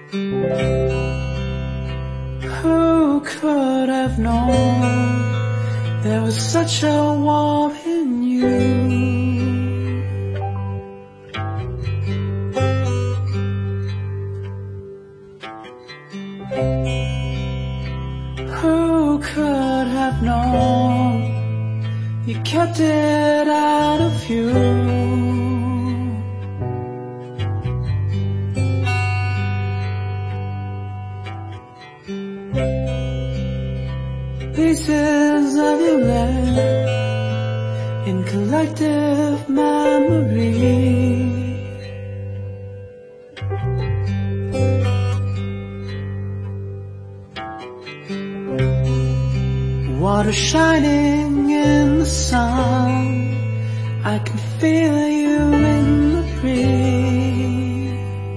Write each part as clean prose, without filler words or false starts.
Who could have known there was such a war in you? Who could have known you kept it out of view? Pieces of you left in collective memory. Water shining in the sun, I can feel you in the breeze.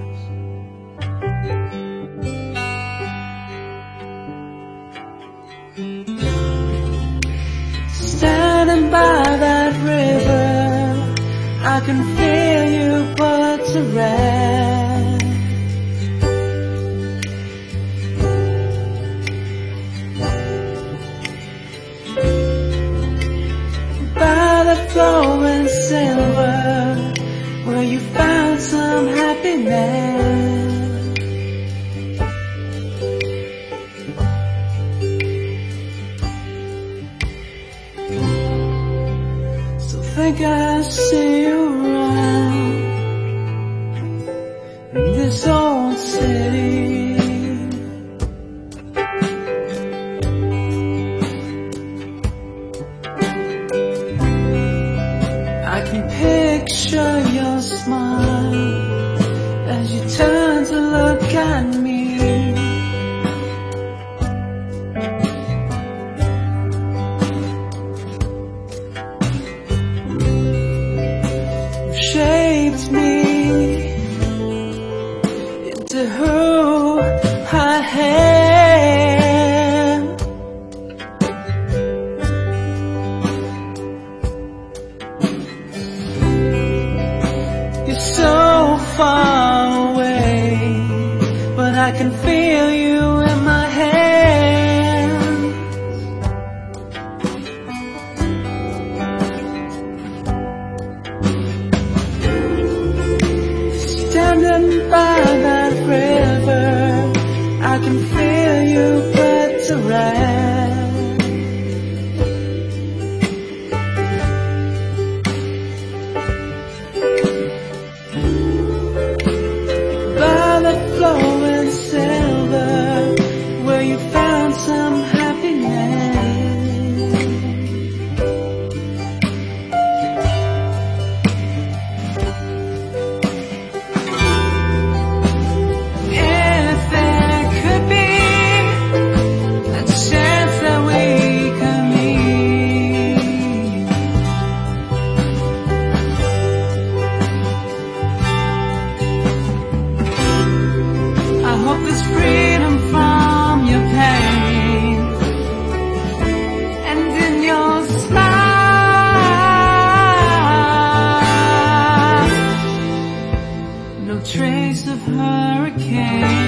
Standing by that river, I can feel you put to rest. By the flowing silver, where you found some happiness. Think I see you around in this old city. I can picture your smile as you turn to look at me. Shaped me into who I am. You're so far away, but I can feel you in my hands. Standing by that river, I can feel you put to rest. By the flowing silver, where you found some happiness. I hope there's freedom from your pain, and in your smile, no trace of hurricane.